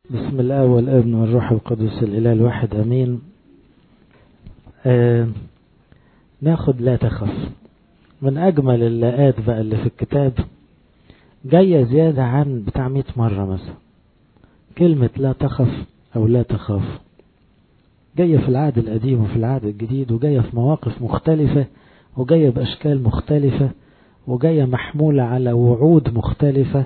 بسم الله والابن والروح القدس الإله الواحد أمين. ناخد لا تخف من أجمل اللاءات بقى اللي في الكتاب، جاية زيادة عن بتاع 100 مرة مثلا. كلمة لا تخف أو لا تخاف جاية في العهد القديم وفي العهد الجديد، وجاية في مواقف مختلفة، وجاية بأشكال مختلفة، وجاية محمولة على وعود مختلفة،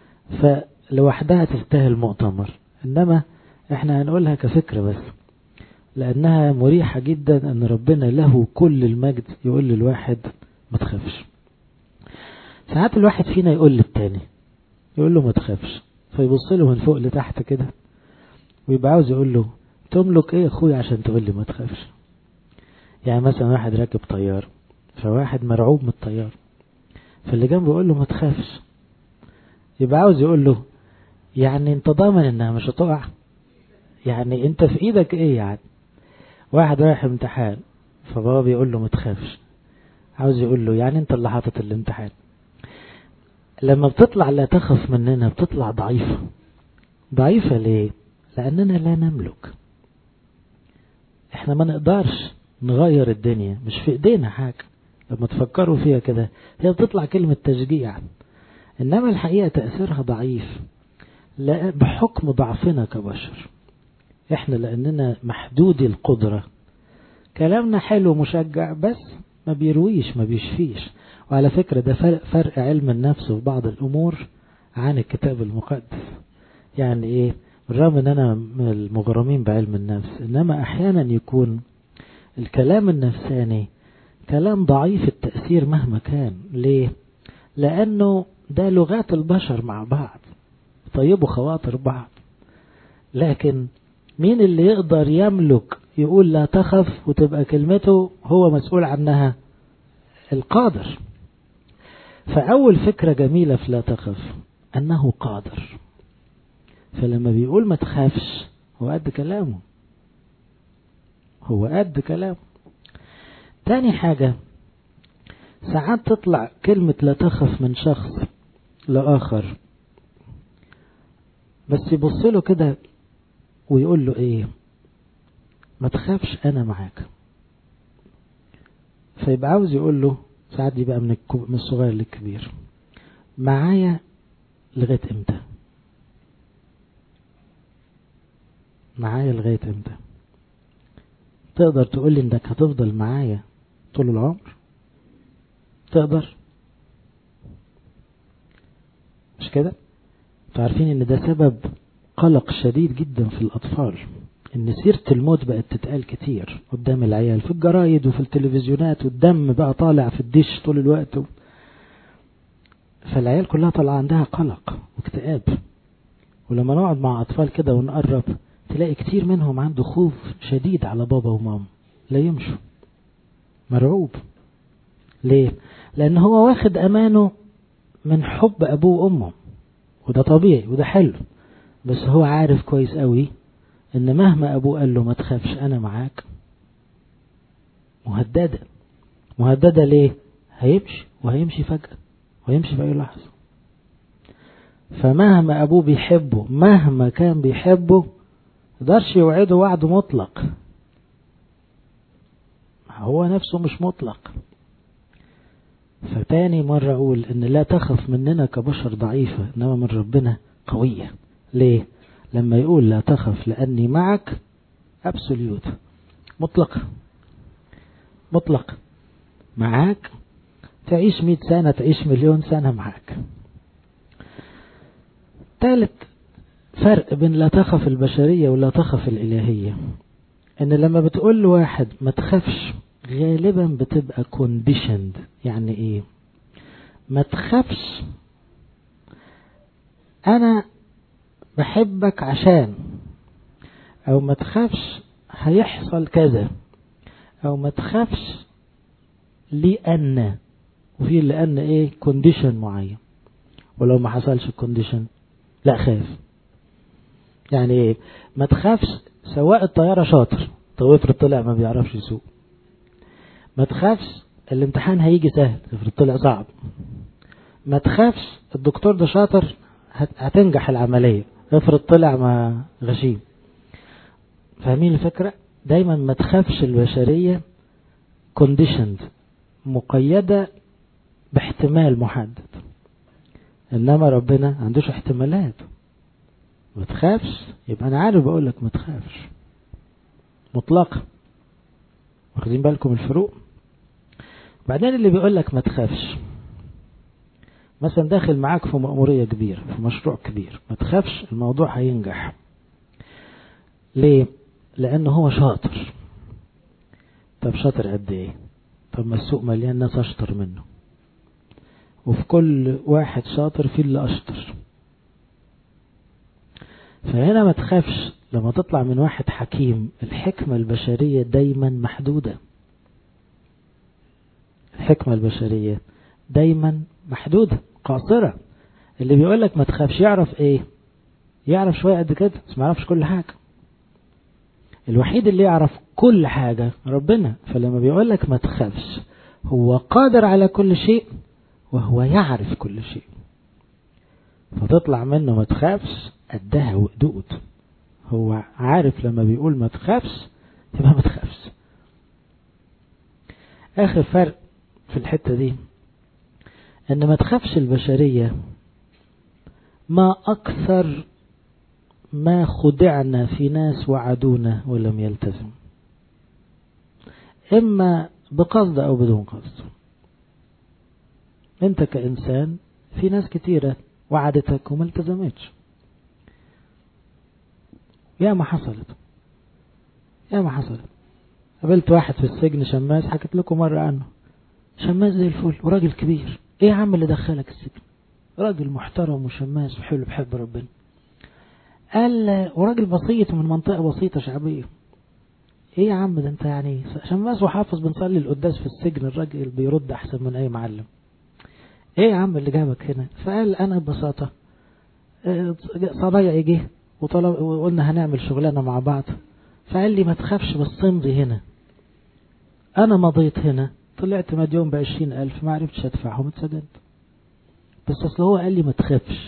فلوحدها تستاهل مؤتمر. إنما احنا هنقولها كفكرة بس، لأنها مريحة جدا أن ربنا له كل المجد يقول للواحد ما تخافش. ساعات الواحد فينا يقول للتاني، يقول له ما تخافش، فيبص له من فوق لتحت كده ويبقى عاوز يقول له تملك ايه يا اخويا عشان تقول لي ما تخافش. يعني مثلا واحد راكب طيار، فواحد مرعوب من الطيار، فاللي جنبه يقول له ما تخافش، يبقى عاوز يقول له يعني انت ضامن انها مش هتقع؟ يعني انت في ايدك ايه؟ يعني واحد رايح امتحان فبابا بيقول له ما تخافش، عاوز يقول له يعني انت اللي حاطط الامتحان. لما بتطلع لا تخف مننا بتطلع ضعيفة. ضعيفة ليه؟ لأننا لا نملك. احنا ما نقدرش نغير الدنيا، مش في ايدينا حاجة. لما تفكروا فيها كده هي بتطلع كلمة تشجيع، انما الحقيقة تأثيرها ضعيف لا بحكم ضعفنا كبشر. احنا لأننا محدودي القدرة، كلامنا حلو مشجع بس ما بيرويش ما بيشفيش. وعلى فكرة ده فرق علم النفس في بعض الأمور عن الكتاب المقدس. يعني ايه؟ بالرغم ان انا من المغرمين بعلم النفس، انما احيانا يكون الكلام النفساني كلام ضعيف التأثير مهما كان. ليه؟ لأنه ده لغات البشر مع بعض، طيبوا خواطر بعض. لكن مين اللي يقدر يملك يقول لا تخف وتبقى كلمته هو مسؤول عنها؟ القادر. فأول فكرة جميلة في لا تخف أنه قادر، فلما بيقول ما تخافش هو قد كلامه، هو قد كلامه. تاني حاجة، ساعات تطلع كلمة لا تخف من شخص لآخر بس يبص له كده ويقول له ايه؟ ما تخافش انا معاك. فيبقى عاوز يقول له ساعات دي بقى من الصغير للكبير، معايا لغاية امتى؟ معايا لغاية امتى؟ تقدر تقول لي انك هتفضل معايا طول العمر؟ تقدر؟ مش كده؟ تعرفين ان ده سبب قلق شديد جدا في الأطفال، ان سيرة الموت بقت تتقال كتير قدام العيال في الجرايد وفي التلفزيونات، والدم بقى طالع في الدش طول الوقت، فالعيال كلها طالعة عندها قلق واكتئاب. ولما نقعد مع أطفال كده ونقرب تلاقي كتير منهم عنده خوف شديد على بابا وماما، لا يمشوا، مرعوب. ليه؟ لأن هو واخد أمانه من حب أبوه وأمه، وده طبيعي وده حلو، بس هو عارف كويس قوي ان مهما ابوه قال له ما تخافش انا معاك، مهددة ليه؟ هيمشي، وهيمشي فجأة، وهيمشي في اي لحظة. فمهما ابوه بيحبه، مهما كان بيحبه، مقدرش يوعده وعد مطلق، هو نفسه مش مطلق. فتاني مرة اقول ان لا تخف مننا كبشر ضعيفة، انما من ربنا قوية. ليه؟ لما يقول لا تخف لاني معك، ابسوليوت، مطلق معاك، تعيش 100 سنة تعيش 1,000,000 سنة معاك. ثالث فرق بين لا تخف البشرية ولا تخف الإلهية، ان لما بتقول لواحد ما تخافش غالبا بتبقى conditioned. يعني ايه؟ ما تخافش انا بحبك عشان، او ما تخافش هيحصل كذا، او ما تخافش لأن، وفي لأن ايه؟ كونديشن معين، ولو ما حصلش الكونديشن لا خاف. يعني ايه؟ ما تخافش سواق الطيارة شاطر، طب افرض طلع ما بيعرفش يسوق. ما تخافش الامتحان هيجي سهل، افرض طلع صعب. ما تخافش الدكتور ده شاطر هتنجح العملية، افرض طلع ما غشيم. فاهمين الفكرة؟ دايما ما تخافش البشرية conditioned، مقيدة باحتمال محدد، انما ربنا عندوش احتمالات. ما تخافش، يبقى انا عارف بقولك ما تخافش مطلقا. واخدين بالكم الفروق؟ بعدين اللي بيقولك ما تخافش، مثلا داخل معاك في مأمورية كبيرة، في مشروع كبير، ما تخافش الموضوع هينجح. ليه؟ لانه هو شاطر. طب شاطر قد ايه؟ طب ما السوق مليان ناس اشطر منه، وفي كل واحد شاطر في اللي اشطر. فهنا ما تخافش لما تطلع من واحد حكيم. الحكمة البشرية دايما محدودة، الحكمة البشرية دايما محدودة قاصرة. اللي بيقولك ما تخافش يعرف ايه؟ يعرف شوية قد كده، بس ما يعرفش كل حاجة. الوحيد اللي يعرف كل حاجة ربنا. فلما بيقولك ما تخافش، هو قادر على كل شيء وهو يعرف كل شيء. فتطلع منه ما تخافش قدها وقدود. هو عارف لما بيقول ما تخافش تبقى ما تخافش. آخر فرق في الحتة دي ان ما تخافش البشرية ما أكثر ما خدعنا في ناس وعدونا ولم يلتزم، إما بقصد أو بدون قصد. أنت كإنسان في ناس كتيرة وعدتك وما التزمتش. يا ما حصلت، يا ما حصلت. قابلت واحد في السجن شماس، حكيت لكم مرة عنه. شماس زي الفل وراجل كبير. ايه يا عم اللي دخلك السجن؟ راجل محترم وشماس وحلو بحب ربنا. قال وراجل بسيط من منطقة بسيطة شعبية. ايه يا عم ده انت يعني شماس وحافظ بنصلي القداس في السجن، الراجل بيرد احسن من اي معلم. ايه يا عم اللي جابك هنا؟ فقال انا ببساطة صبايا جه وقلنا هنعمل شغلانة مع بعض، فقال لي ما تخافش بس امضي هنا. انا مضيت هنا، طلعت مديون ب20,000 ما عرفتش ادفعهم، اتسجنت. بس اصل هو قال لي ما تخافش.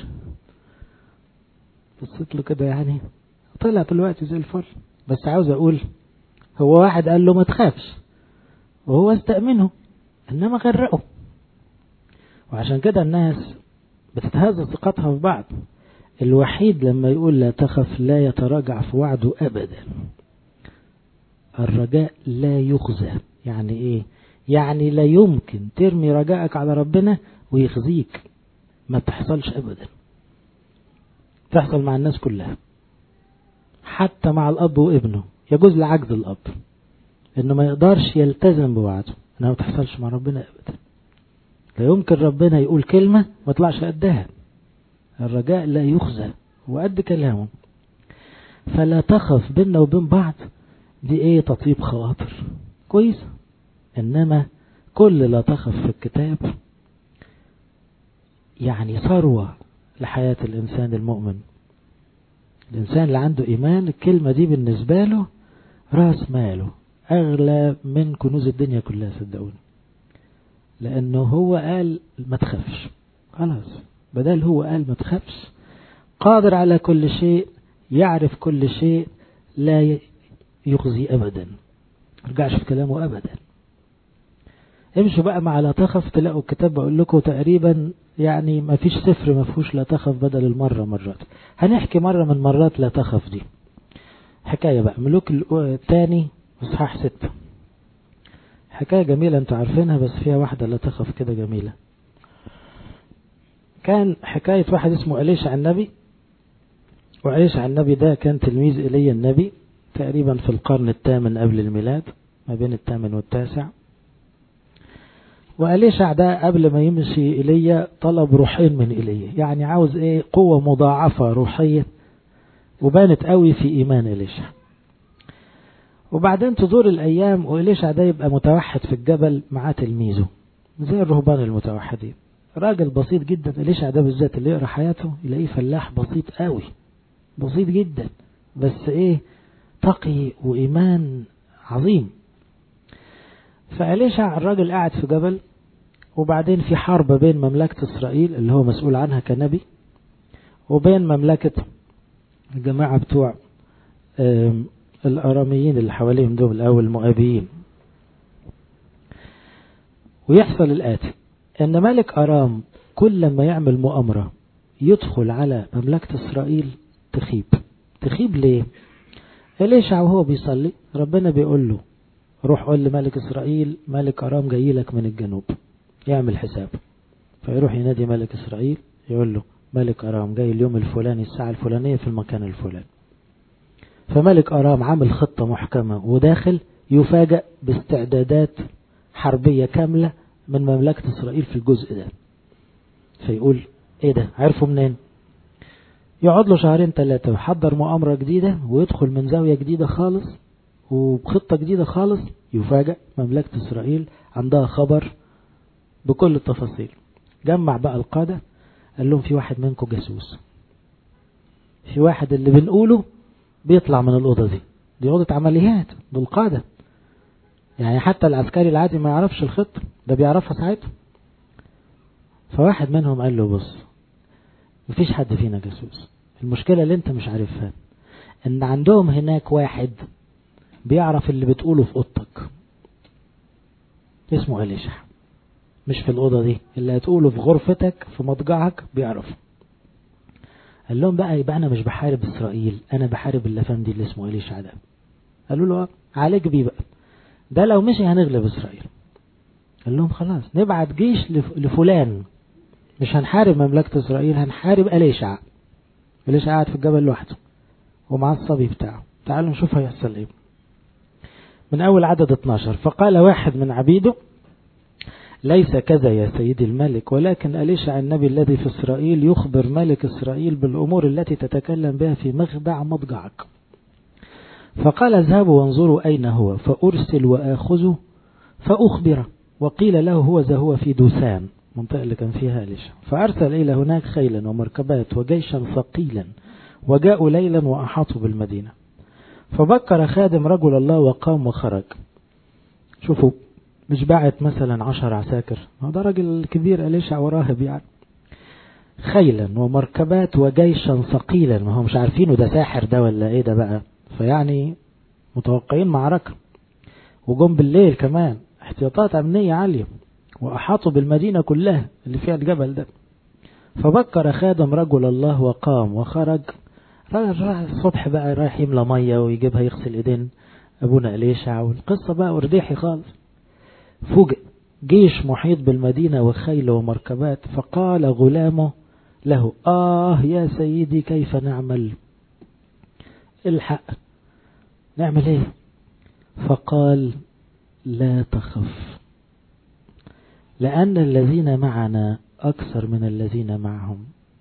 بصيت له كده يعني، طلع دلوقتي زي الفل. بس عاوز اقول هو واحد قال له ما تخافش وهو استأمنه، انما غرقه. وعشان كده الناس بتتهز ثقتها في بعض. الوحيد لما يقول لا تخف لا يتراجع في وعده ابدا. الرجاء لا يخزى. يعني ايه؟ يعني لا يمكن ترمي رجائك على ربنا ويخزيك. ما تحصلش ابدا. تحصل مع الناس كلها، حتى مع الاب وابنه. يجوز لعجز الاب انه ما يقدرش يلتزم بوعده، انها ما تحصلش مع ربنا ابدا. لا يمكن ربنا يقول كلمة ما طلعش قدها. الرجاء لا يخزى وقد كلامه. فلا تخف بيننا وبين بعض دي ايه؟ تطيب خواطر كويس. انما كل لا تخف في الكتاب يعني ثروة لحياة الانسان المؤمن. الانسان اللي عنده ايمان الكلمة دي بالنسبة له راس ماله، اغلى من كنوز الدنيا كلها صدقوني. لانه هو قال ما تخافش، خلاص. بدل هو قال ما تخافش، قادر على كل شيء، يعرف كل شيء، لا يخزي ابدا، مرجعش في كلامه ابدا. امشوا بقى مع لا تخف تلاقوا الكتاب بقول لكم تقريبا يعني ما فيش سفر ما فيهوش لا تخف بدل المرة مرات. هنحكي مرة من مرات لا تخف دي. حكاية بقى ملوك الثاني اصحاح 6. حكاية جميلة انتوا عارفينها، بس فيها واحدة لا تخف كده جميلة. كان حكاية واحد اسمه أليشع النبي. وأليشع النبي ده كان تلميذ إيليا النبي تقريبا في القرن 8 قبل الميلاد، ما بين 8 و9. وأليشع ده قبل ما يمشي إيليا طلب روحين من إيليا، يعني عاوز ايه؟ قوة مضاعفة روحية، وبانت قوي في إيمان إليشع. وبعدين تدور الأيام وإليشع ده يبقى متوحد في الجبل مع تلميذه زي الرهبان المتوحدين. راجل بسيط جدا. إليشع ده بالذات اللي يقرأ حياته يلاقيه فلاح بسيط قوي، بسيط جدا، بس ايه؟ تقي وإيمان عظيم. فإليشع الراجل قاعد في جبل، وبعدين في حرب بين مملكة إسرائيل اللي هو مسؤول عنها كنبي وبين مملكة الجماعة بتوع الأراميين اللي حواليهم دول أو المؤابيين. ويحصل الآتي، أن ملك أرام كل ما يعمل مؤامرة يدخل على مملكة إسرائيل تخيب ليه؟ إليشع وهو بيصلي ربنا بيقول له روح قول لملك إسرائيل ملك أرام جاي لك من الجنوب، يعمل حساب. فيروح ينادي ملك إسرائيل يقول له ملك أرام جاي اليوم الفلاني الساعة الفلانية في المكان الفلاني. فملك أرام عامل خطة محكمة وداخل يفاجأ باستعدادات حربية كاملة من مملكة إسرائيل في الجزء ده. فيقول ايه ده، عرفوا منين؟ يقعد له 2-3 ويحضر مؤامرة جديدة ويدخل من زاوية جديدة خالص وبخطة جديدة خالص. يفاجأ مملكة إسرائيل عندها خبر بكل التفاصيل. جمع بقى القادة قال لهم في واحد منكم جاسوس، في واحد اللي بنقوله بيطلع من الأوضة دي أوضة عمليات، دول قادة يعني، حتى العسكري العادي ما يعرفش الخطة، ده بيعرفها ساعتها. فواحد منهم قال له بص مفيش حد فينا جاسوس، المشكلة اللي انت مش عارفها ان عندهم هناك واحد بيعرف اللي بتقوله في اوضتك اسمه إليشع، مش في الأوضة دي، اللي هتقوله في غرفتك في مضجعك بيعرف. قال لهم بقى يبقى انا مش بحارب إسرائيل، انا بحارب الافندي اللي اسمه إليشع ده. قالوا له عليك بيه بقى، ده لو مشي هنغلب إسرائيل. قال لهم خلاص نبعت جيش لفلان، مش هنحارب مملكة إسرائيل، هنحارب إليشع. إليشع قاعد في الجبل لوحده ومع الصبي بتاعه. تعالوا نشوف هيحصل ايه. من أول عدد 12، فقال واحد من عبيده ليس كذا يا سيدي الملك، ولكن إليشع النبي الذي في إسرائيل يخبر ملك إسرائيل بالأمور التي تتكلم بها في مخدع مضجعك. فقال اذهبوا وانظروا أين هو، فأرسل وآخذه فأخبره. وقيل له هو في دوسان، منطقة اللي كان فيها إليشع. فأرسل إلى هناك خيلا ومركبات وجيشا ثقيلا، وجاءوا ليلا وأحاطوا بالمدينة. فبكر خادم رجل الله وقام وخرج. شوفوا مش باعت مثلا 10 عساكر، ده راجل كبير إليشع وراهب يعني. خيلا ومركبات وجيشا ثقيلا، ما هم مش عارفينه ده ساحر ده ولا ايه ده بقى، فيعني متوقعين معركة. وجم بالليل كمان، احتياطات أمنية عالية، وأحاطوا بالمدينة كلها اللي فيها الجبل ده. فبكر خادم رجل الله وقام وخرج. الصبح بقى رايح يملى مية ويجيبها يغسل ايدين ابونا إليشع، والقصة بقى ورديحي خالص. فوجئ جيش محيط بالمدينة وخيل ومركبات. فقال غلامه له يا سيدي كيف نعمل؟ الحق نعمل ايه؟ فقال لا تخف، لأن الذين معنا أكثر من الذين معهم.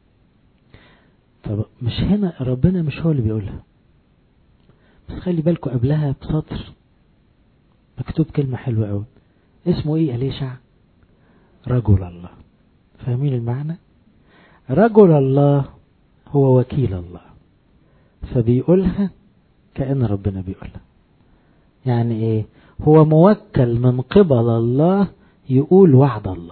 طب مش هنا ربنا مش هو اللي بيقولها، بس خلي بالكم قبلها بسطر مكتوب كلمة حلوة قوي. اسمه ايه إليشع؟ رجل الله. فاهمين المعنى؟ رجل الله هو وكيل الله، فبيقولها كأن ربنا بيقولها. يعني ايه؟ هو موكل من قبل الله يقول وعد الله.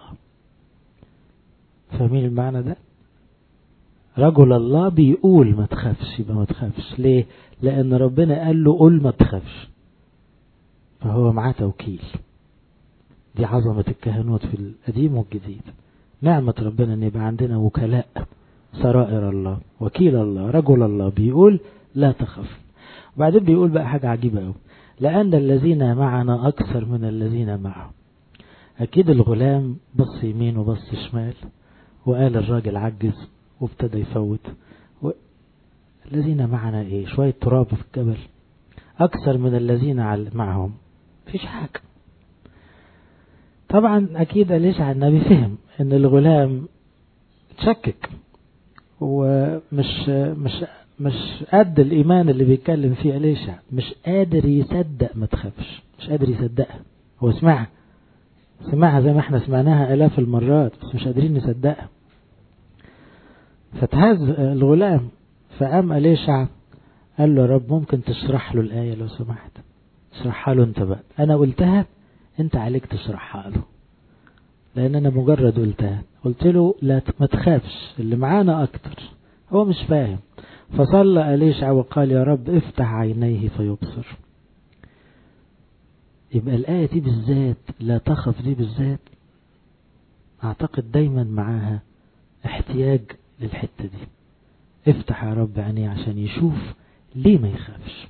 فاهمين المعنى ده؟ رجل الله بيقول ما تخافش، يبقى ما تخافش ليه؟ لأن ربنا قال له قل ما تخافش، فهو معاه توكيل. دي عظمة الكهنوت في القديم والجديد، نعمة ربنا ان يبقى عندنا وكلاء سرائر الله، وكيل الله رجل الله بيقول لا تخف. وبعدين بيقول بقى حاجة عجيبة قوي، لأن الذين معنا أكثر من الذين معهم. أكيد الغلام بص يمين وبص شمال وقال الراجل عجز وابتدى يفوت. الذين معنا ايه؟ شوية تراب في الجبل. أكثر من الذين معهم فيش حاجة. طبعا أكيد إليشع النبي فهم ان الغلام تشكك ومش قد الإيمان اللي بيتكلم فيه إليشع، مش قادر يصدق ما تخافش، مش قادر يصدقها. هو سمعها زي ما احنا سمعناها آلاف المرات، بس مش قادرين نصدقها. فتهز الغلام. فقام إليشع قال له يا رب ممكن تشرح له الآية لو سمحت؟ تشرحها له انت بقى، انا قلتها انت عليك تشرحها له، لان انا مجرد قلتها. قلت له لا ما تخافش اللي معانا اكتر. هو مش فاهم. فصلى أليشع وقال يا رب افتح عينيه فيبصر. يبقى الآية دي بالذات لا تخف دي بالذات أعتقد دايما معاها احتياج للحتة دي. افتح يا رب عينيه عشان يشوف ليه ما يخافش.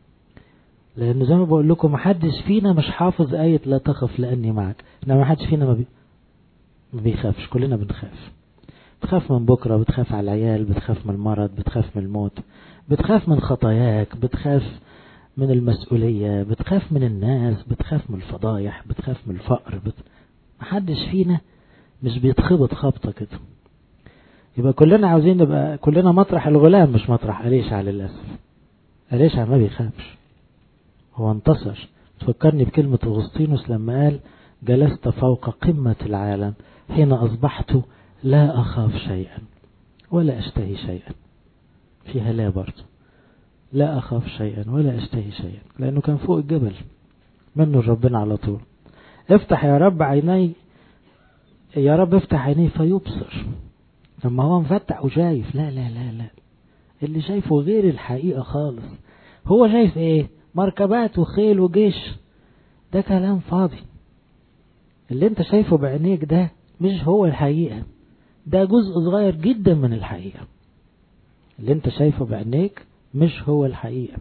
لأنه زي ما بقول لكم محدش فينا مش حافظ آية لا تخف لأني معك، إنما محدش فينا ما بيخافش. كلنا بنخاف. بتخاف من بكرة، بتخاف على العيال، بتخاف من المرض، بتخاف من الموت، بتخاف من خطاياك، بتخاف من المسؤولية، بتخاف من الناس، بتخاف من الفضايح، بتخاف من الفقر. محدش فينا مش بيتخبط خبطة كده. يبقى كلنا عاوزين نبقى كلنا مطرح الغلام مش مطرح أليشع. للأسف أليشع ما بيخافش، هو انتصر. تفكرني بكلمة أغسطينوس لما قال جلست فوق قمة العالم حين أصبحت لا أخاف شيئا ولا أشتهي شيئا. فيها لا برضه، لا أخاف شيئا ولا أشتهي شيئا، لأنه كان فوق الجبل منه ربنا على طول. افتح يا رب عيني، يا رب افتح عينيه فيبصر. لما هو مفتح وشايف، لا لا لا لا، اللي شايفه غير الحقيقة خالص. هو شايف ايه؟ مركبات وخيل وجيش، ده كلام فاضي. اللي انت شايفه بعينيك ده مش هو الحقيقة، ده جزء صغير جدا من الحقيقة. اللي انت شايفه بعينيك مش هو الحقيقة،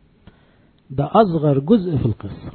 ده أصغر جزء في القصة.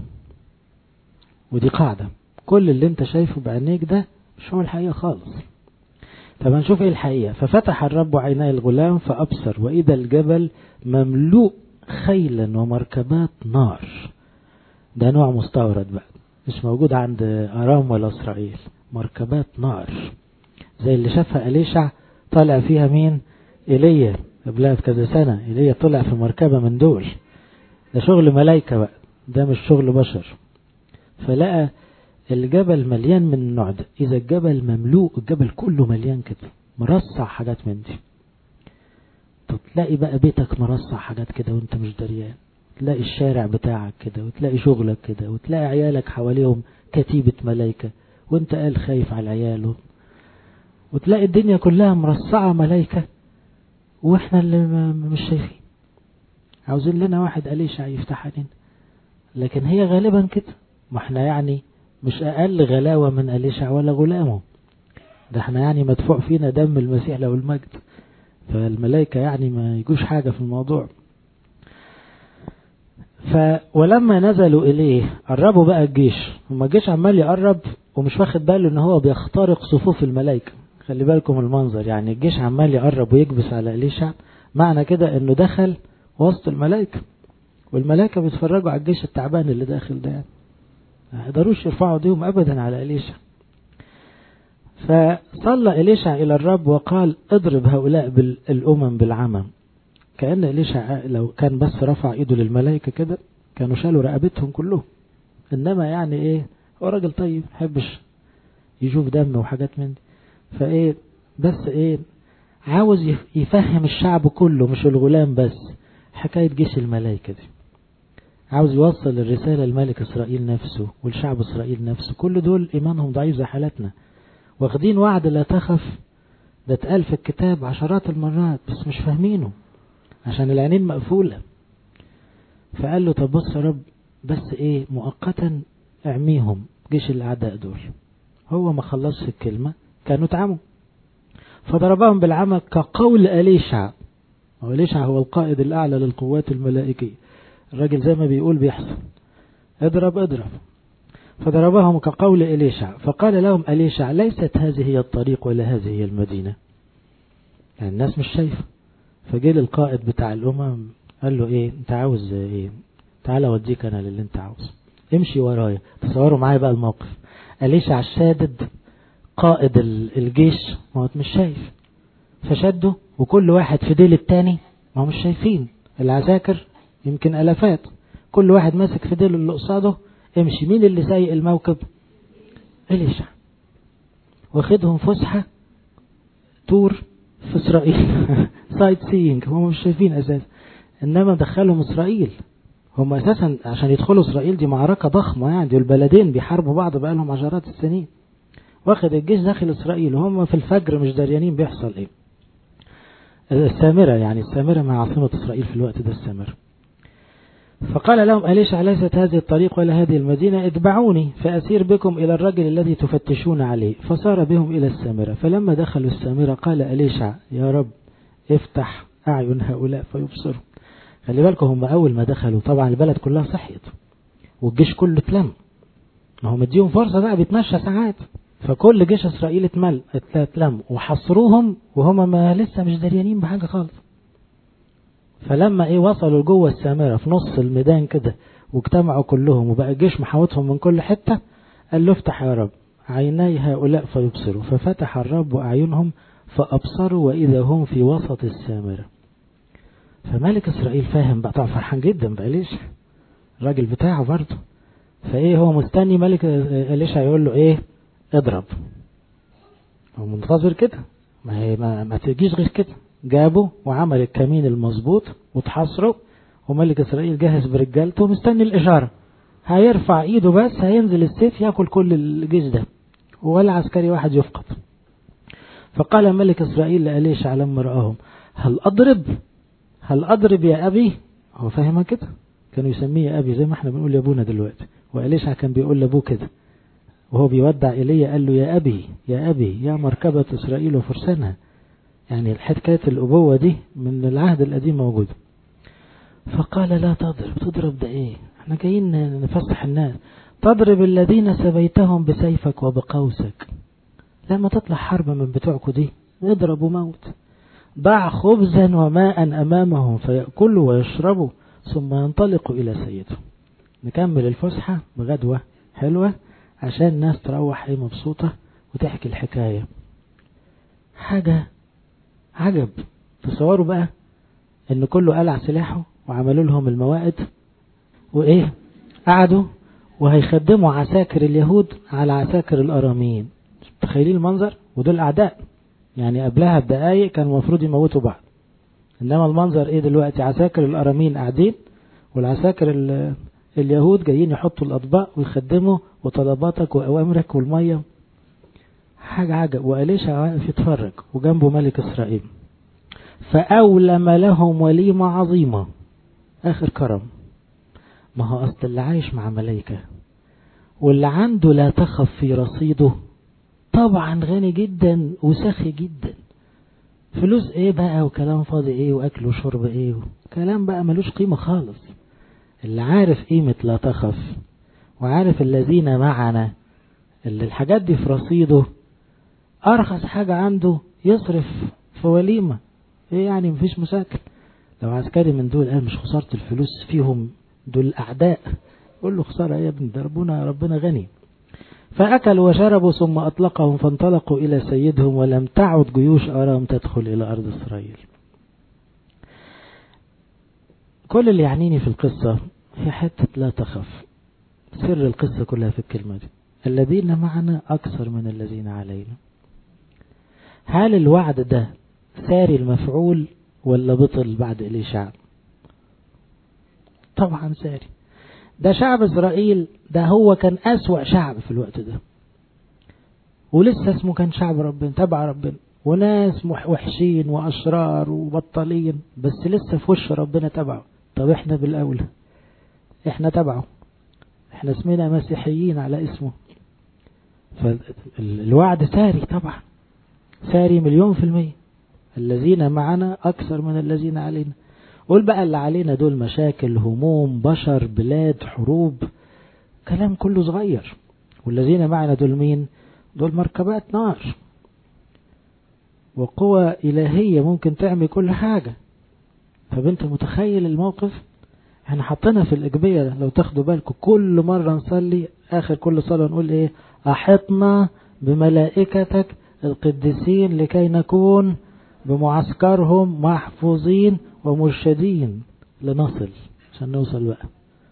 ودي قاعدة، كل اللي انت شايفه بعينيك ده مش هو الحقيقة خالص. طب هنشوف ايه الحقيقة. ففتح الرب عيني الغلام فأبصر وإذا الجبل مملوء خيلا ومركبات نار. ده نوع مستورد بقى، مش موجود عند أرام ولا إسرائيل. مركبات نار زي اللي شافها أليشع طالع فيها مين؟ إيليا قبلها بكذا سنة. إيليا طلع في مركبة من دول. ده شغل ملايكة بقى، ده مش شغل بشر. فلقى الجبل مليان من النوع ده. إذا الجبل مملوء، الجبل كله مليان كده مرصع حاجات من دي. طب تلاقي بقى بيتك مرصع حاجات كده وانت مش دريان، تلاقي الشارع بتاعك كده، وتلاقي شغلك كده، وتلاقي عيالك حواليهم كتيبة ملايكة وانت قال خايف على عياله، وتلاقي الدنيا كلها مرصعة ملايكة واحنا اللي مش شايفين. عاوزين لنا واحد أليشع يفتح علينا، لكن هي غالبا كده. ما احنا يعني مش أقل غلاوة من أليشع ولا غلامه، ده احنا يعني مدفوع فينا دم المسيح له المجد. فالملائكة يعني ما يجوش حاجة في الموضوع. ولما نزلوا إليه قربوا بقى الجيش. هما الجيش عمال يقرب ومش واخد باله ان هو بيخترق صفوف الملائكة. خلي بالكم المنظر، يعني الجيش عمال يقرب ويكبس على أليشع، معنى كده انه دخل وسط الملائكة، والملائكة بيتفرجوا على الجيش التعبان اللي داخل ده. ما يقدروش يرفعوا ايديهم ابدا على أليشع. فصلى أليشع إلى الرب وقال اضرب هؤلاء الأمم بالعمى. كأن أليشع لو كان بس رفع إيده للملائكة كده كانوا شالوا رقبتهم كلهم. إنما يعني إيه، هو راجل طيب حبش يشوف دم وحاجات من دي. فإيه بس إيه، عاوز يفهم الشعب كله مش الغلام بس حكاية جيش الملائكة دي. عاوز يوصل الرسالة لملك إسرائيل نفسه والشعب إسرائيل نفسه. كل دول إيمانهم ضعيف زي حالتنا، واخدين وعد لا تخف، ده اتقال في الكتاب عشرات المرات بس مش فاهمينه عشان العينين مقفولة. فقال له طب بص يا رب، بس ايه مؤقتا اعميهم جيش الاعداء دول. هو ما خلصش الكلمة كانوا اتعموا. فضربهم بالعمى كقول أليشع. وأليشع هو القائد الأعلى للقوات الملائكية، الراجل زي ما بيقول بيحصل، اضرب اضرب. فضربهم كقول أليشع. فقال لهم أليشع ليست هذه هي الطريق ولا هذه هي المدينة. يعني الناس مش شايفة. فجيل القائد بتاع الأمم قال له ايه انت عاوز ايه، تعالى اوديك انا للي انت عاوز، امشي ورايا. تصوروا معايا بقى الموقف. أليشع الشادد قائد الجيش ما هو مش شايف، فشده وكل واحد في ديل التاني، ما هو مش شايفين العساكر يمكن ألفات، كل واحد ماسك في ديل اللي قصاده. امشي. مين اللي سايق الموكب؟ أليشع. واخدهم فسحة تور في إسرائيل سايت سيينج، هم مش شايفين أساسا، إنما دخلهم إسرائيل. هم أساسا عشان يدخلوا إسرائيل دي معركة ضخمة، يعني دي البلدين بيحاربوا بعض بقالهم عشرات السنين. واخد الجيش داخل إسرائيل وهم في الفجر مش داريانين بيحصل إيه. السامرة، يعني السامرة مع عاصمة إسرائيل في الوقت ده السامرة. فقال لهم أليشع ليست هذه الطريق ولا هذه المدينة، اتبعوني فأسير بكم إلى الرجل الذي تفتشون عليه. فصار بهم إلى السامرة. فلما دخلوا السامرة قال أليشع يا رب افتح أعين هؤلاء فيبصروا. خلي بالكم هم أول ما دخلوا طبعا البلد كلها صحيت والجيش كله اتلم، ما هم مديهم فرصة بقى بيتمشى ساعات، فكل جيش إسرائيل اتلم وحصروهم وهم ما لسه مش دريانين بحاجة خالص. فلما وصلوا جوه السامرة في نص الميدان كده واجتمعوا كلهم وبقى الجيش محاوطهم من كل حتة، قال له افتح يا رب عيني هؤلاء فيبصروا. ففتح الرب أعينهم فأبصروا وإذا هم في وسط السامرة. فملك إسرائيل فاهم بقى طبعا فرحان جدا بأليشع الراجل بتاعه برضه، هو مستني ملك أليشع يقول له اضرب. هو منتظر كده، ما تجيش غير كده. جابه وعمل الكمين المظبوط وتحاصره، وملك إسرائيل جاهز برجالته مستني الإشارة، هيرفع إيده بس هينزل السيف يأكل كل الجيش ده ولا عسكري واحد يفقد. فقال ملك إسرائيل لأليشع لما رآهم هل أضرب يا أبي؟ هو فاهمها كده، كانوا يسميه يا أبي زي ما احنا بنقول يا أبونا دلوقتي، وأليشع كان بيقول لأبوه كده وهو بيودع إليه قال له يا أبي يا أبي يا مركبة إسرائيل وفرسانها. يعني حكاية الأبوة دي من العهد القديم موجودة. فقال لا تضرب ده احنا جايين نفسح الناس، تضرب الذين سبيتهم بسيفك وبقوسك. لما تطلع حرب من بتوعكوا دي اضرب وموت. ضع خبزا وماء أمامهم فيأكلوا ويشربوا ثم ينطلقوا إلى سيدهم. نكمل الفسحة بغدوة حلوة عشان الناس تروح مبسوطة وتحكي الحكاية. حاجة عجب. تصوروا بقى ان كله قلع سلاحه وعملوا لهم الموائد قعدوا وهيخدموا عساكر اليهود على عساكر الأراميين. تخيلين المنظر، ودول أعداء يعني قبلها بدقايق كانوا المفروض يموتوا بعض، إنما المنظر دلوقتي عساكر الأراميين قاعدين والعساكر اليهود جايين يحطوا الأطباق ويخدموا وطلباتك وأوامرك والمية. حاجة عجب. وأليشع واقف يتفرج وجنبه ملك إسرائيل. فأولم لهم وليمة عظيمة. آخر كرم. ما هو أصل اللي عايش مع ملايكة واللي عنده لا تخف في رصيده طبعا غني جدا وسخي جدا. فلوس بقى وكلام فاضي واكل وشرب كلام بقى ملوش قيمة خالص. اللي عارف قيمة لا تخف وعارف الذين معنا اللي الحاجات دي في رصيده أرخص حاجة عنده يصرف في وليمة. يعني مفيش مشاكل. لو عسكري من دول قال مش خسارة الفلوس فيهم، دول أعداء، قول له خسارة يا ابن ده ربنا غني. فأكلوا وشربوا ثم أطلقهم فانطلقوا إلى سيدهم ولم تعد جيوش أرام تدخل إلى أرض إسرائيل. كل اللي يعنيني في القصة هي حتة لا تخف. سر القصة كلها في الكلمة دي، الذين معنا أكثر من الذين علينا. هل الوعد ده ساري المفعول ولا بطل بعد إليشع؟ طبعا ساري. ده شعب إسرائيل ده هو كان أسوأ شعب في الوقت ده، ولسه اسمه كان شعب ربنا تبع ربنا، وناس وحشين وأشرار وبطلين، بس لسه في وش ربنا تبعه. طب احنا بالأولى احنا تبعه، احنا اسمنا مسيحيين على اسمه. فالوعد ساري طبعا، ساري 1,000,000%. الذين معنا أكثر من الذين علينا. قول بقى اللي علينا دول مشاكل، هموم، بشر، بلاد، حروب، كلام كله صغير. والذين معنا دول مين؟ دول مركبات نار وقوة إلهية ممكن تعمل كل حاجة. فبنت متخيل الموقف. احنا حطينا في الإجبية لو تاخدوا بالكم كل مرة نصلي آخر كل صلاة نقول أحطنا بملائكتك القديسين لكي نكون بمعسكرهم محفوظين ومرشدين لنصل، عشان نوصل بقى.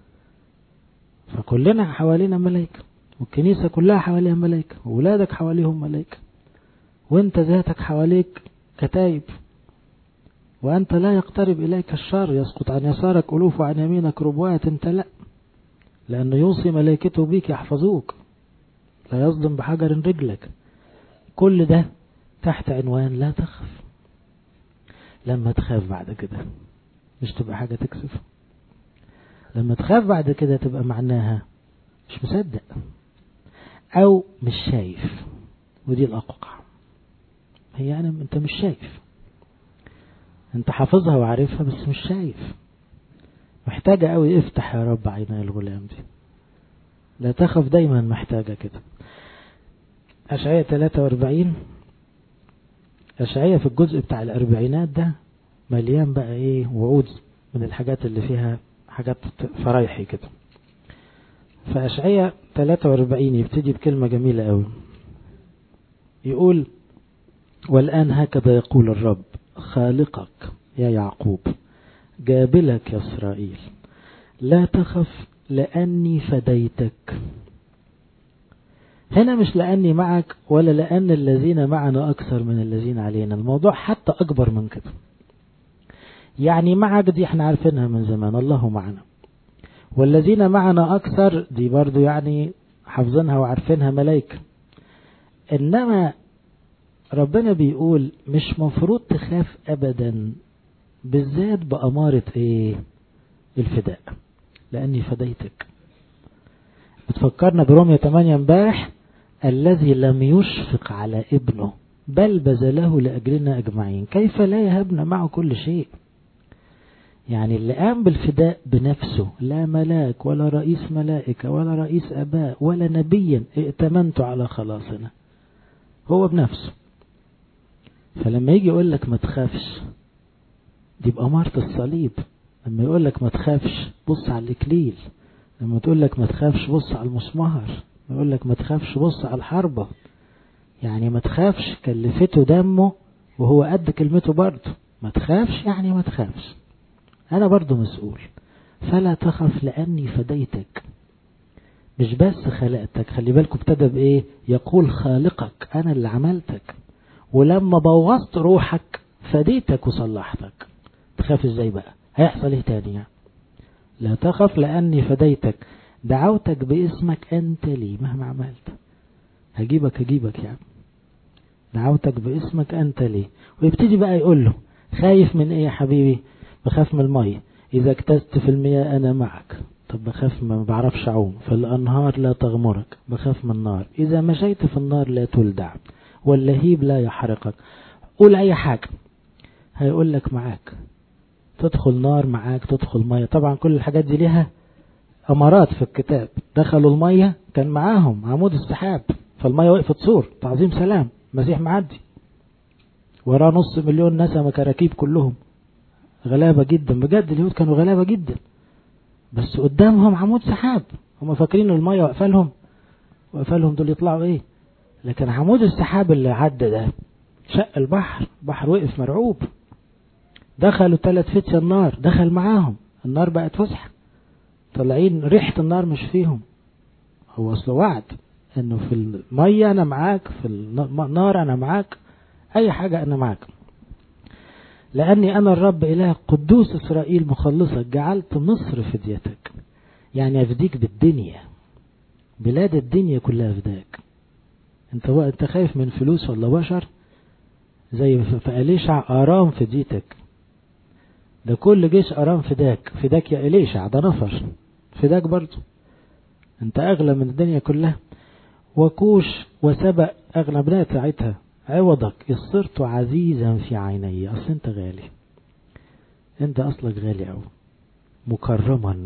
فكلنا حوالينا ملائكة، والكنيسة كلها حواليها ملائكة، وولادك حواليهم ملائكة، وانت ذاتك حواليك كتايب. وأنت لا يقترب إليك الشر، يسقط عن يسارك ألوف وعن يمينك ربوات، انت لا، لأنه يوصي ملائكته بيك يحفظوك، لا يصدم بحجر رجلك. كل ده تحت عنوان لا تخف. لما تخاف بعد كده مش تبقى حاجة تكسف. لما تخاف بعد كده تبقى معناها مش مصدق او مش شايف، ودي الأقوى. هي يعني انت مش شايف، انت حافظها وعارفها بس مش شايف. محتاجة قوي افتح يا رب عيني الغلام دي. لا تخف دايما محتاجة كده. أشعياء 43. أشعياء في الجزء بتاع الأربعينات ده مليان بقى ايه وعود من الحاجات اللي فيها حاجات فرايحي كده. فأشعياء 43 يبتدي بكلمة جميلة قوي، يقول والآن هكذا يقول الرب خالقك يا يعقوب جابلك يا إسرائيل، لا تخف لأني فديتك. هنا مش لأني معك ولا لأن الذين معنا أكثر من الذين علينا، الموضوع حتى أكبر من كده. يعني معك دي احنا عارفينها من زمان، الله معنا. والذين معنا أكثر دي برضو يعني حافظينها وعارفينها ملايكة. إنما ربنا بيقول مش مفروض تخاف أبدا، بالذات بأمارة ايه؟ الفداء، لأني فديتك. بتفكرنا برمية 8 امبارح، الذي لم يشفق على ابنه بل بذله لأجلنا أجمعين كيف لا يهبنا معه كل شيء. يعني اللي قام بالفداء بنفسه، لا ملاك ولا رئيس ملائكة ولا رئيس أباء ولا نبيا ائتمنت على خلاصنا، هو بنفسه. فلما يجي يقول لك ما تخافش، دي بأمارة الصليب. لما يقول لك ما تخافش بص على الإكليل، لما تقول لك ما تخافش بص على المسمار، يقول لك ما تخافش بص على الحربة. يعني ما تخافش كلفته دمه وهو قد كلمته برضه. ما تخافش يعني ما تخافش، أنا برضه مسؤول. فلا تخف لأني فديتك. مش بس خلقتك، خلي بالكم ابتدى بإيه؟ يقول خالقك، أنا اللي عملتك، ولما بوظت روحك فديتك وصلحتك. تخاف ازاي بقى؟ هيحصل ايه تاني يعني؟ لا تخف لأني فديتك، دعوتك باسمك أنت لي مهما عملت. هجيبك يعني. دعوتك باسمك أنت لي. ويبتدي بقى يقول له خايف من ايه يا حبيبي؟ بخاف من المية، إذا اجتزت في المياه أنا معك. طب بخاف ما بعرفش أعوم، فالأنهار لا تغمرك. بخاف من النار، إذا مشيت في النار لا تلدع واللهيب لا يحرقك. قول أي حاجة هيقول لك معاك. تدخل نار معاك، تدخل مية. طبعا كل الحاجات دي ليها أمارات في الكتاب. دخلوا المية كان معاهم عمود السحاب، فالمية وقفت صور تعظيم سلام، مسيح معدي وراه 500,000 نسمة كراكيب كلهم غلابة جدا. بجد اليهود كانوا غلابة جدا، بس قدامهم عمود سحاب. هم فاكرين المية وقفلهم دول يطلعوا ايه؟ لكن عمود السحاب اللي عدى ده شق البحر وقف مرعوب. دخلوا 3 فتية النار، دخل معاهم النار بقت فسحة، طالعين ريحة النار مش فيهم. هو اصله وعد انه في المية انا معاك، في النار انا معاك، اي حاجة انا معاك. لاني انا الرب اله قدوس اسرائيل مخلصك، جعلت مصر فديتك. يعني افديك بالدنيا، بلاد الدنيا كلها فداك. انت خايف من فلوس ولا بشر؟ زي في إليشع آرام فديتك. ده كل جيش أرام فداك يا إليشع، ده نفر فداك برضو. انت أغلى من الدنيا كلها. وكوش وسبأ أغلى بنات ساعتها عوضك، صرت عزيزا في عيني. أصل انت غالي، انت أصلك غالي أو مكرما.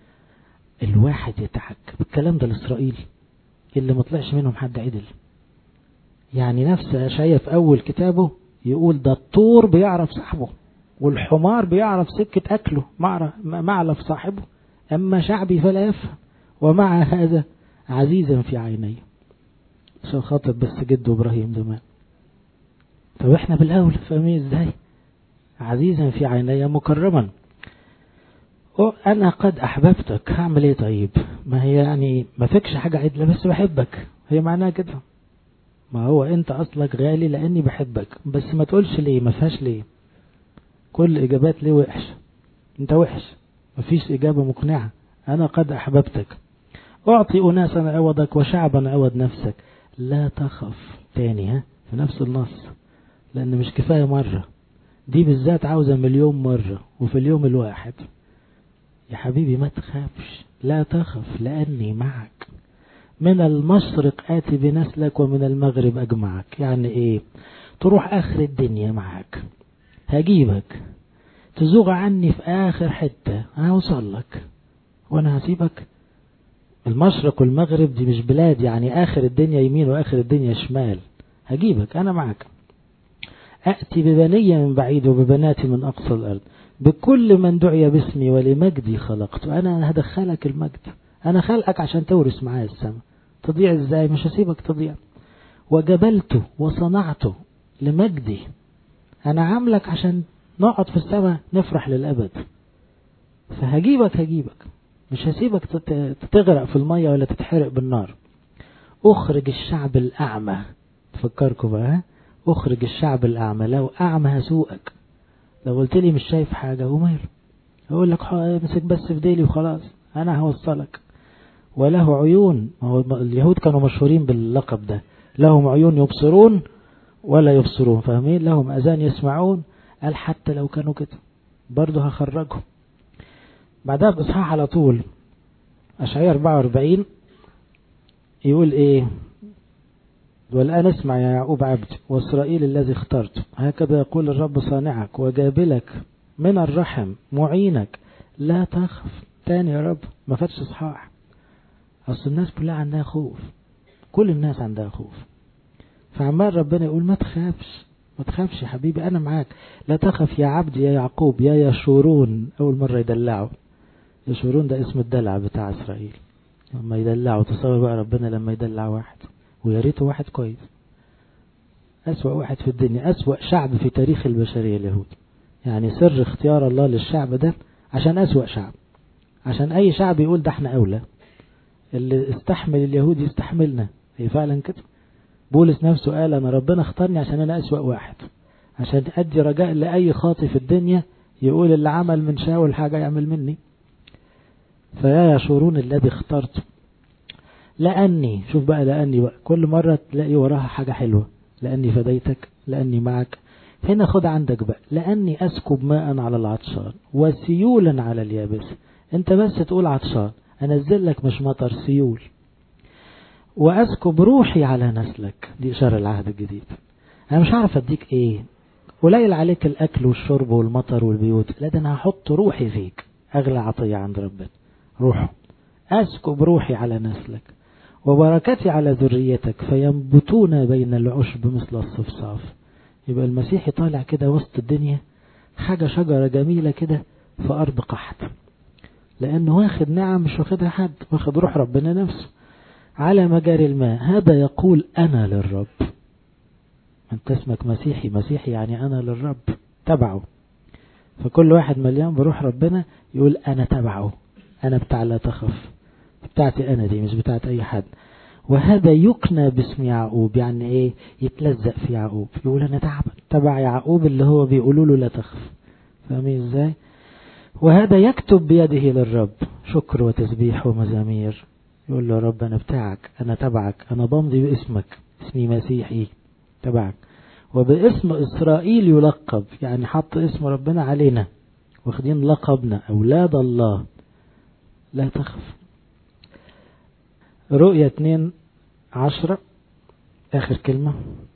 الواحد يتحك بالكلام ده لإسرائيل اللي ما طلعش منهم حد عدل. يعني نفس أشعياء في أول كتابه يقول ده الطور بيعرف صاحبه والحمار بيعرف سكة أكله معلف صاحبه، أما شعبي فلا يفهم ومع هذا عزيزا في عيني. عشان خاطر بس جده إبراهيم زمان. طب احنا بالأول فاهمين ازاي؟ عزيزا في عيني مكرما. أنا قد أحببتك. هعمل ايه طيب؟ ما هي يعني ما فيكش حاجة عدلة بس بحبك، هي معناها كده. ما هو انت أصلك غالي لأني بحبك، بس ما تقولش ليه، ما فيهاش ليه. كل إجابات ليه وحش، انت وحش، مفيش إجابة مقنعة. أنا قد أحببتك، أعطي أناسا عوضك وشعبا عوض نفسك. لا تخف تاني في نفس النص، لأن مش كفاية مرة، دي بالذات عاوزة 1,000,000 مرة وفي اليوم الواحد. يا حبيبي ما تخافش، لا تخف لأني معك. من المشرق آتي بنسلك ومن المغرب أجمعك. يعني إيه؟ تروح آخر الدنيا معك، هجيبك، تزوغ عني في آخر حتة هوصل لك وأنا هسيبك. المشرق والمغرب دي مش بلاد، يعني آخر الدنيا يمين وآخر الدنيا شمال. هجيبك أنا معك. أأتي ببنية من بعيد وببناتي من أقصى الأرض، بكل من دعي باسمي ولمجدي خلقت. أنا هدخلك المجد، أنا خلقك عشان تورث معايا السماء. تضيع إزاي؟ مش هسيبك تضيع. وجبلته وصنعته لمجدي، أنا عاملك عشان نقعد في السماء نفرح للأبد. فهجيبك مش هسيبك تغرق في المية ولا تتحرق بالنار. أخرج الشعب الأعمى. تفكركم بقى، أخرج الشعب الأعمى. لو أعمى هسوقك، لو قلت لي مش شايف حاجة ومال أقول لك مسك بس في ديلي وخلاص، أنا هوصلك. وله عيون، اليهود كانوا مشهورين باللقب ده، لهم عيون يبصرون ولا يبصرون، فاهمين؟ لهم أذان يسمعون. قال حتى لو كانوا كده برضه هخرجهم. بعدها بإصحاح على طول أشعياء 44 يقول إيه؟ والآن اسمع يا يعقوب عبدي وإسرائيل الذي اخترته، هكذا يقول الرب صانعك وجابلك من الرحم معينك، لا تخف. تاني يا رب، ما فاتش إصحاح. أصل الناس كلها عندها خوف، كل الناس عندها خوف، فعمال ربنا يقول ما تخافش يا حبيبي، أنا معاك. لا تخف يا عبدي يا يعقوب يا يشورون. أول مرة يدلعوا. يشورون ده اسم الدلع بتاع إسرائيل، لما يدلعوا. تصور بقى ربنا لما يدلع واحد، ويا ريته واحد كويس. أسوأ واحد في الدنيا، أسوأ شعب في تاريخ البشرية اليهود. يعني سر اختيار الله للشعب ده عشان أسوأ شعب، عشان أي شعب يقول ده احنا أولى. اللي استحمل اليهود يستحملنا. هي فعلا كده. بولس نفسه قال أنا ربنا اختارني عشان أنا أسوأ واحد، عشان أدي رجاء لأي خاطي في الدنيا يقول اللي عمل من شاول حاجة يعمل مني. فيا يشورون الذي اخترته. لأني، شوف بقى لأني بقى كل مرة تلاقي وراها حاجة حلوة. لأني فديتك، لأني معك. هنا خد عندك بقى، لأني أسكب ماء على العطشان وسيولا على اليابس. انت بس تقول عطشان أنزل لك مش مطر، سيول. وأسكب روحي على نسلك. دي إشارة العهد الجديد. أنا مش عارف أديك إيه، قليل عليك الأكل والشرب والمطر والبيوت، لا ده أنا هحط روحي فيك. أغلى عطية عند ربنا روحه. أسكب روحي على نسلك وبركتي على ذريتك فينبتون بين العشب مثل الصفصاف. يبقى المسيح طالع كده وسط الدنيا حاجة شجرة جميلة كده في أرض قحط، لأنه واخد نعم مش واخدها حد، واخد روح ربنا نفسه على مجاري الماء. هذا يقول أنا للرب. أنت اسمك مسيحي، مسيحي يعني أنا للرب، تبعه. فكل واحد مليان بروح ربنا يقول أنا تبعه، أنا بتاع لا تخف، بتاعتي أنا دي مش بتاعت أي حد. وهذا يقنى باسم يعقوب. يعني إيه؟ يتلزق في يعقوب، يقول أنا تبع يعقوب اللي هو بيقولوا له لا تخف. فاهمين إزاي؟ وهذا يكتب بيده للرب شكر وتسبيح ومزامير. يقول له يا رب أنا بتاعك، أنا تبعك، أنا بمضي باسمك، اسمي مسيحي تبعك. وباسم إسرائيل يلقب، يعني حط اسم ربنا علينا، واخدين لقبنا أولاد الله. لا تخف. رؤية 2:10 آخر كلمة.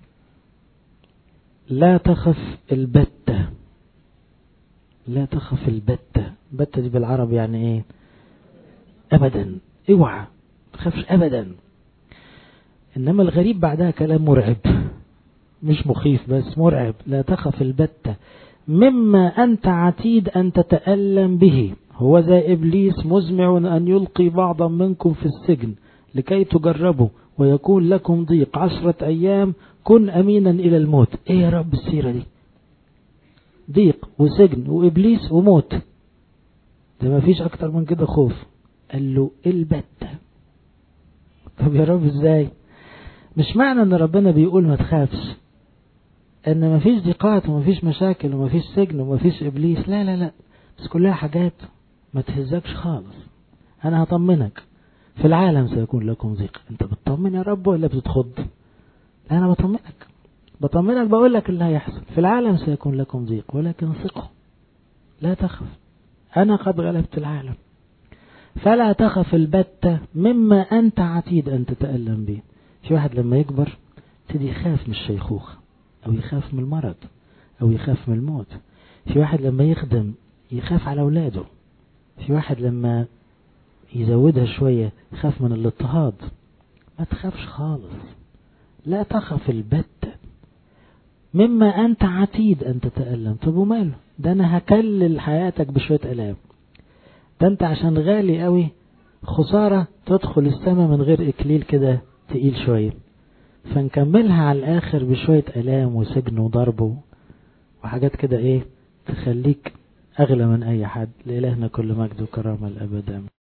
لا تخف البتة. لا تخف البتة. بتة دي بالعربي يعني ايه؟ أبدا. اوعى تخافش أبدا. إنما الغريب بعدها كلام مرعب، مش مخيف بس مرعب. لا تخف البتة مما أنت عتيد أن تتألم به، هو ذا إبليس مزمع أن يلقي بعضا منكم في السجن لكي تجربوا ويكون لكم ضيق 10 أيام، كن أمينا إلى الموت. إيه يا رب السيرة دي؟ ضيق وسجن وإبليس وموت، ده ما فيش أكتر من كده خوف. قال له البتة. طب يا رب إزاي؟ مش معنى أن ربنا بيقول ما تخافش أن ما فيش ضيقات وما فيش مشاكل وما فيش سجن وما فيش إبليس، لا لا لا، بس كلها حاجات ما تهزكش خالص. أنا هطمنك، في العالم سيكون لكم ضيق. أنت بتطمن يا رب ولا بتتخض؟ لا أنا بطمنك، بطمنك، بقول لك اللي هيحصل. في العالم سيكون لكم ضيق ولكن ثقوا، لا تخف، أنا قد غلبت العالم. فلا تخف البتة مما أنت عتيد أن تتألم به. في واحد لما يكبر تدي يخاف من الشيخوخة، أو يخاف من المرض، أو يخاف من الموت. في واحد لما يخدم يخاف على أولاده. في واحد لما يزودها شوية يخاف من الاضطهاد. ما تخافش خالص، لا تخف البتة مما أنت عتيد أن تتألم. طب وماله؟ ده أنا هكلل حياتك بشوية ألام. ده أنت عشان غالي قوي خسارة تدخل السماء من غير إكليل كده تقيل شوية، فنكملها على الآخر بشوية ألام وسجن وضرب وحاجات كده تخليك أغلى من أي حد. لإلهنا كل مجد وكرامة الأبد.